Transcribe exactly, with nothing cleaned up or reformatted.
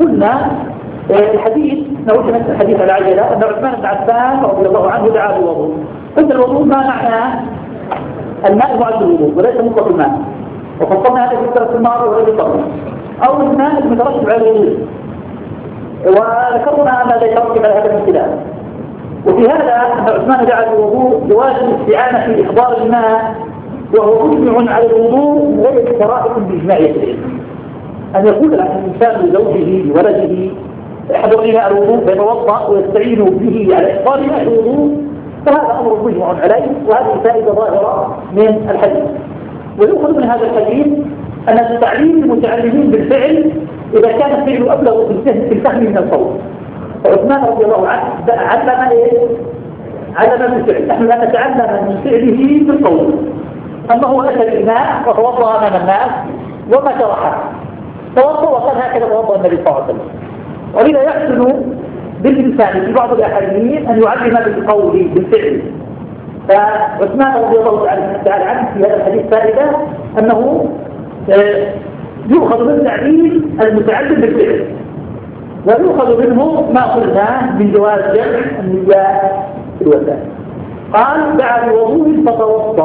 قلنا الحديث نعود نفس الحديث على عجلة أن عثمان بن عفان رضي الله عنه دعا بالوضوء. قلت الوضوء ما معناه الماء معد الوضوء وليس مطلق الماء، وفصلنا هذا في الدرس الماضي وغير قبل، أو الماء المترتب على الوضوء، وذكرنا ماذا يترتب على هذا الخلاف. وفي هذا أن عثمان دعا بالوضوء جواز الاستعانة في إحضار الماء وهو مجمع على الوضوء من غير شرائط بإجماع العلم. أن يقول الإنسان لزوجه لولده احضر لي ماء الوضوء فيتوضأ ويستعين به على إحضار ماء الوضوء، فهذا أمر مجمع عليه، وهذه فائدة ظاهرة من الحديث. ويؤخذ من هذا الحديث أن تعليم المتعلمين بالفعل إذا كان الفعل أبلغ في الفهم من القول. عثمان رضي الله عنه علم إيه؟ علم بالفعل، نحن لا نتعلم من فعله بالقول. أما هو أتى بالماء وتوضأ أمام الناس وما شرحه توضأ وقال هكذا توضأ النبي صلى الله عليه وسلم. ولذا يحسن بالإنسان في بعض الأحاديث أن يعلم بالقول بالفعل. فعثمان رضي الله تعالى عنه في هذا الحديث فائدة أنه يؤخذ من تعليم المتعلم بالفعل، ويؤخذ منه ما قلناه من جواز جمع النيات في الوسائل. قال دعا بوضوء فتوضأ